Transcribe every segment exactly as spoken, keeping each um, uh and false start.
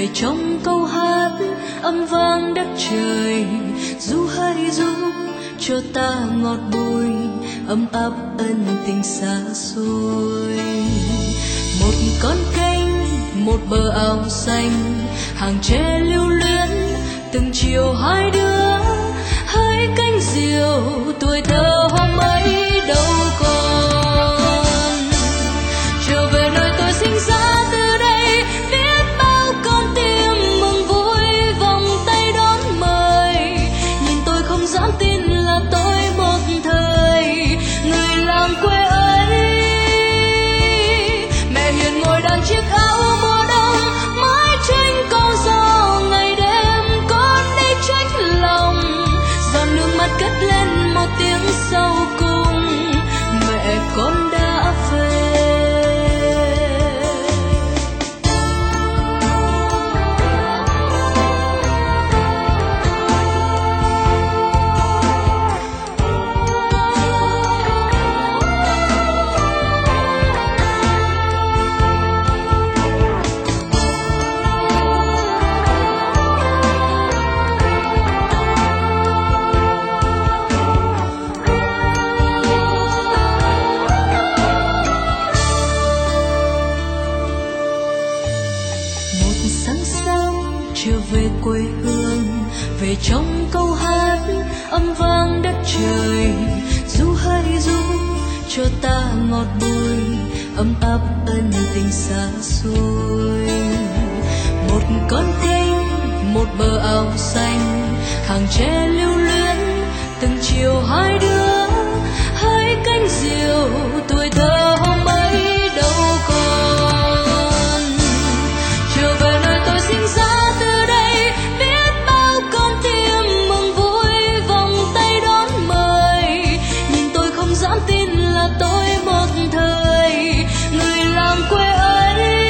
về trong câu hát âm vang đất trời. Ru hỡi ru cho ta ngọt bùi, ấm áp ân tình xa xôi. Một con kênh, một bờ ao xanh, hàng tre lưu luyến từng chiều hai đứa. Hai cánh diều tuổi thơ hôm ấy đâu còn. Trở về nơi tôi sinh ra, từ đây viết bao con tim mừng vui, vòng tay đón mời. Nhìn tôi không dám tin là tôi một thời người làng quê ấy. Mẹ hiền ngồi đàn chiếc áo mùa đông, mái tranh con gió ngày đêm. Con đi trách lòng, giọt nước mắt cất lên một tiếng sau cùng. Mẹ con đã về. Trở về quê hương, về trong câu hát âm vang đất trời. Ru hỡi ru cho ta ngọt bùi, ấm áp ân tình xa xôi. Một con kênh, một bờ ao xanh, hàng tre lưu luyến từng chiều hai đứa. Hai cánh diều tuổi thơ hôm ấy đâu còn. Trở về nơi tôi sinh ra, dám tin là tôi một thời người làng quê ấy.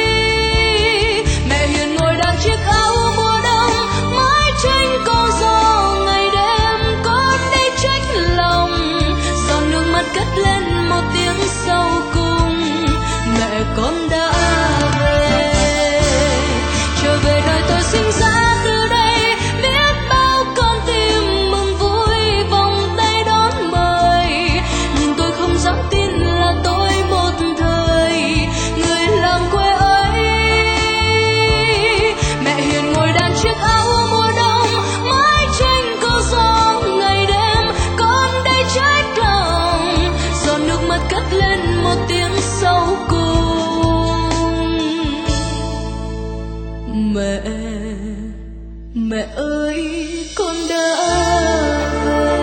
Mẹ hiền ngồi đàn chiếc áo mùa đông, mái tranh con gió ngày đêm. Con đi trách lòng, giọt nước mắt cất lên một tiếng sau cùng. Mẹ con đã về. Trở về nơi tôi sinh ra, từ đây biết bao con tim mừng vui, vòng tay đón mời. Không dám tin là tôi một thời người làng quê ấy. Mẹ hiền ngồi đàn chiếc áo mùa đông, mái tranh câu gió ngày đêm. Con đây trách lòng, giọt nước mắt cất lên một tiếng sau cùng. Mẹ, mẹ ơi con đã về.